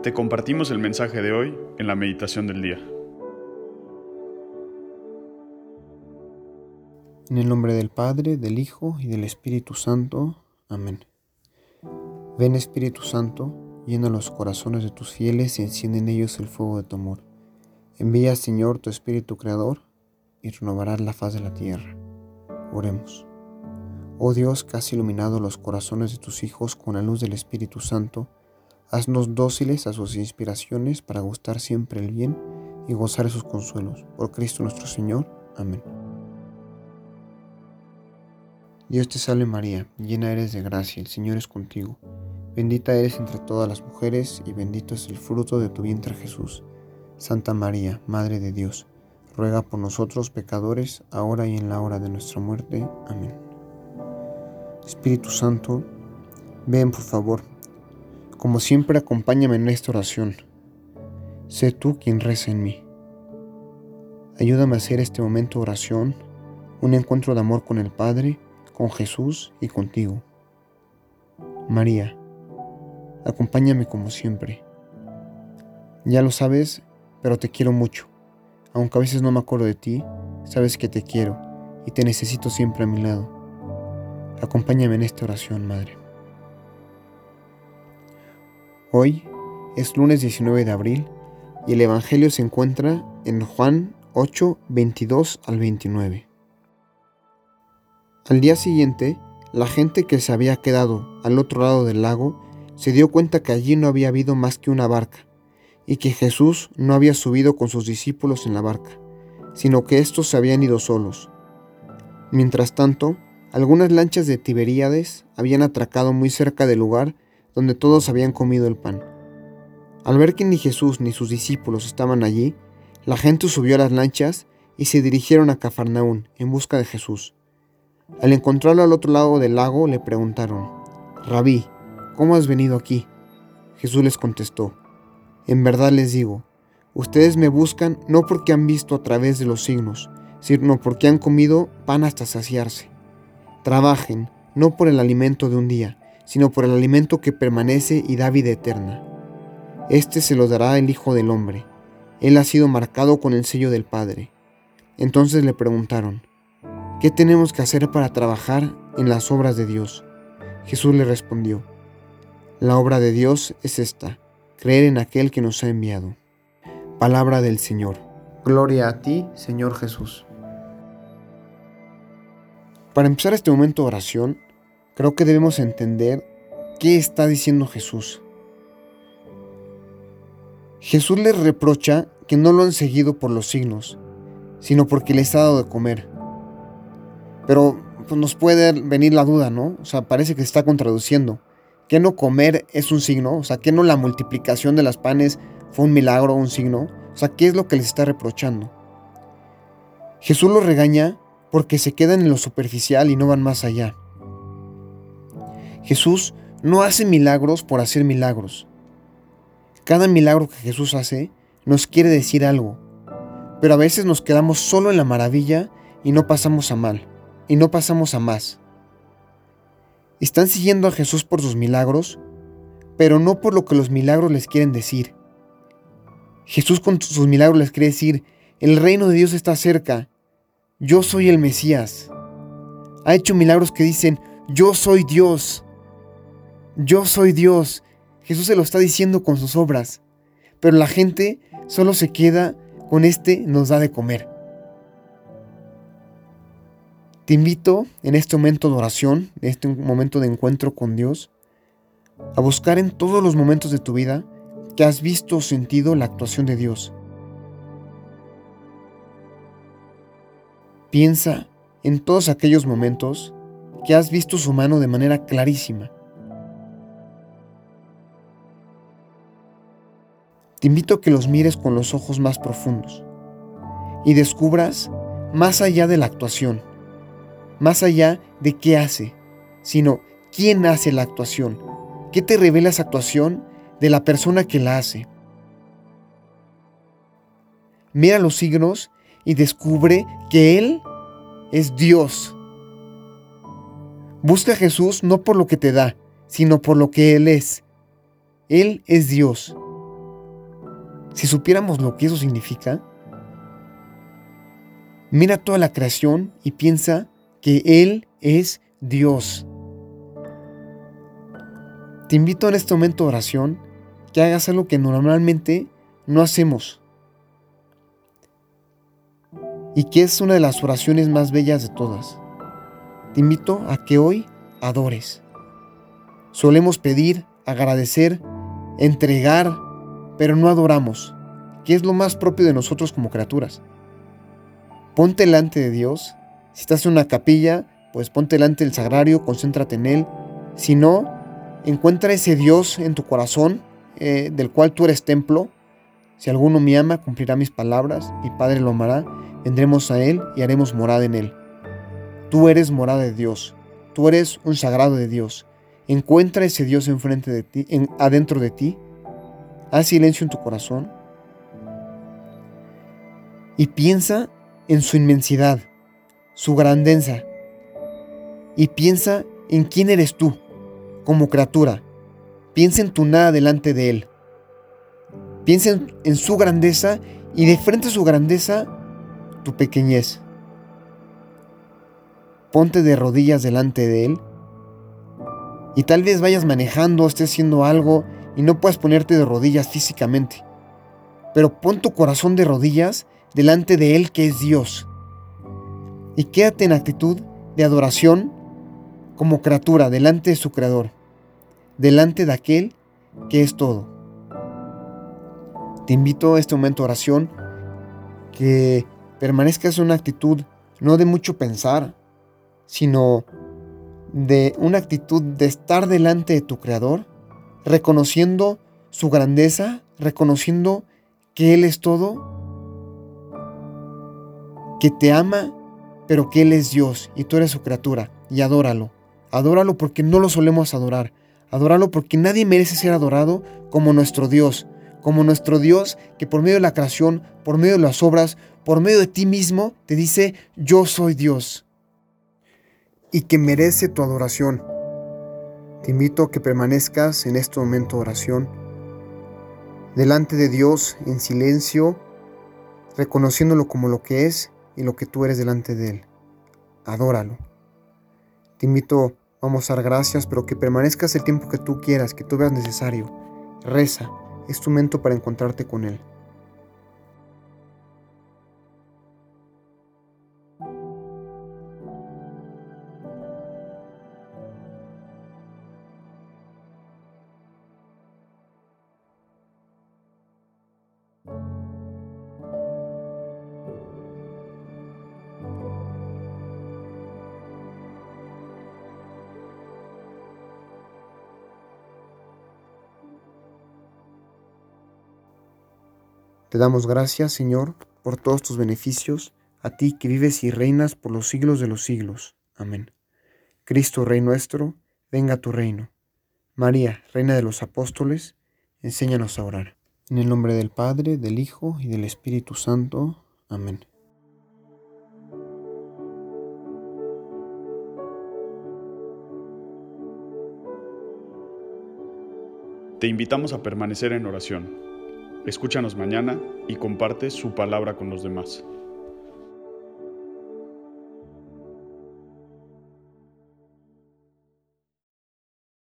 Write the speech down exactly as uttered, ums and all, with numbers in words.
Te compartimos el mensaje de hoy en la meditación del día. En el nombre del Padre, del Hijo y del Espíritu Santo. Amén. Ven, Espíritu Santo, llena los corazones de tus fieles y enciende en ellos el fuego de tu amor. Envía, Señor, tu Espíritu Creador y renovarás la faz de la tierra. Oremos. Oh Dios, que has iluminado los corazones de tus hijos con la luz del Espíritu Santo, haznos dóciles a sus inspiraciones para gustar siempre el bien y gozar de sus consuelos. Por Cristo nuestro Señor. Amén. Dios te salve María, llena eres de gracia, el Señor es contigo. Bendita eres entre todas las mujeres y bendito es el fruto de tu vientre Jesús. Santa María, Madre de Dios, ruega por nosotros pecadores, ahora y en la hora de nuestra muerte. Amén. Espíritu Santo, ven por favor. Como siempre, acompáñame en esta oración. Sé tú quien reza en mí. Ayúdame a hacer este momento de oración un encuentro de amor con el Padre, con Jesús y contigo. María, acompáñame como siempre. Ya lo sabes, pero te quiero mucho. Aunque a veces no me acuerdo de ti, sabes que te quiero y te necesito siempre a mi lado. Acompáñame en esta oración, Madre. Hoy es lunes diecinueve de abril y el Evangelio se encuentra en Juan ocho, veintidós al veintinueve. Al día siguiente, la gente que se había quedado al otro lado del lago se dio cuenta que allí no había habido más que una barca y que Jesús no había subido con sus discípulos en la barca, sino que éstos se habían ido solos. Mientras tanto, algunas lanchas de Tiberíades habían atracado muy cerca del lugar donde todos habían comido el pan. Al ver que ni Jesús ni sus discípulos estaban allí, la gente subió a las lanchas y se dirigieron a Cafarnaún en busca de Jesús. Al encontrarlo al otro lado del lago, le preguntaron: Rabí, ¿cómo has venido aquí? Jesús les contestó: En verdad les digo, ustedes me buscan no porque han visto a través de los signos, sino porque han comido pan hasta saciarse. Trabajen, no por el alimento de un día, sino por el alimento que permanece y da vida eterna. Este se lo dará el Hijo del Hombre. Él ha sido marcado con el sello del Padre. Entonces le preguntaron: ¿Qué tenemos que hacer para trabajar en las obras de Dios? Jesús le respondió: La obra de Dios es esta, creer en aquel que nos ha enviado. Palabra del Señor. Gloria a ti, Señor Jesús. Para empezar este momento de oración, creo que debemos entender qué está diciendo Jesús. Jesús les reprocha que no lo han seguido por los signos, sino porque les ha dado de comer. Pero pues, nos puede venir la duda, ¿no? O sea, parece que se está contradiciendo. ¿Qué no comer es un signo? O sea, ¿qué no la multiplicación de los panes fue un milagro, un signo? O sea, ¿qué es lo que les está reprochando? Jesús los regaña porque se quedan en lo superficial y no van más allá. Jesús no hace milagros por hacer milagros. Cada milagro que Jesús hace nos quiere decir algo, pero a veces nos quedamos solo en la maravilla y no pasamos a mal, y no pasamos a más. Están siguiendo a Jesús por sus milagros, pero no por lo que los milagros les quieren decir. Jesús con sus milagros les quiere decir: el reino de Dios está cerca, yo soy el Mesías. Ha hecho milagros que dicen: yo soy Dios, yo soy Dios. Jesús se lo está diciendo con sus obras, pero la gente solo se queda con este nos da de comer. Te invito en este momento de oración, en este momento de encuentro con Dios, a buscar en todos los momentos de tu vida que has visto o sentido la actuación de Dios. Piensa en todos aquellos momentos que has visto su mano de manera clarísima. Te invito a que los mires con los ojos más profundos y descubras más allá de la actuación, más allá de qué hace, sino quién hace la actuación, qué te revela esa actuación de la persona que la hace. Mira los signos y descubre que Él es Dios. Busca a Jesús no por lo que te da, sino por lo que Él es. Él es Dios. Si supiéramos lo que eso significa, mira toda la creación y piensa que Él es Dios. Te invito en este momento de oración que hagas algo que normalmente no hacemos y que es una de las oraciones más bellas de todas. Te invito a que hoy adores. Solemos pedir, agradecer, entregar, pero no adoramos, que es lo más propio de nosotros como criaturas. Ponte delante de Dios. Si estás en una capilla, pues ponte delante del sagrario, concéntrate en Él. Si no, encuentra ese Dios en tu corazón, eh, del cual tú eres templo. Si alguno me ama, cumplirá mis palabras, mi Padre lo amará, vendremos a Él y haremos morada en Él. Tú eres morada de Dios, tú eres un sagrado de Dios. Encuentra ese Dios enfrente de ti, en, adentro de ti. Haz silencio en tu corazón y piensa en su inmensidad, su grandeza, y piensa en quién eres tú como criatura. Piensa en tu nada delante de Él. Piensa en, en su grandeza y de frente a su grandeza, tu pequeñez. Ponte de rodillas delante de Él y tal vez vayas manejando, estés haciendo algo y no puedas ponerte de rodillas físicamente, pero pon tu corazón de rodillas delante de Él, que es Dios, y quédate en actitud de adoración como criatura delante de su Creador, delante de aquel que es todo. Te invito a este momento de oración que permanezcas en una actitud no de mucho pensar, sino de una actitud de estar delante de tu Creador, reconociendo su grandeza, reconociendo que Él es todo, que te ama, pero que Él es Dios y tú eres su criatura, y adóralo. Adóralo porque no lo solemos adorar. Adóralo porque nadie merece ser adorado como nuestro Dios, como nuestro Dios que por medio de la creación, por medio de las obras, por medio de ti mismo, te dice, yo soy Dios, y que merece tu adoración. Te invito a que permanezcas en este momento de oración, delante de Dios, en silencio, reconociéndolo como lo que es y lo que tú eres delante de Él. Adóralo. Te invito, vamos a dar gracias, pero que permanezcas el tiempo que tú quieras, que tú veas necesario. Reza, es tu momento para encontrarte con Él. Te damos gracias, Señor, por todos tus beneficios, a ti que vives y reinas por los siglos de los siglos. Amén. Cristo, Rey nuestro, venga a tu reino. María, Reina de los Apóstoles, enséñanos a orar. En el nombre del Padre, del Hijo y del Espíritu Santo. Amén. Te invitamos a permanecer en oración. Escúchanos mañana y comparte su palabra con los demás.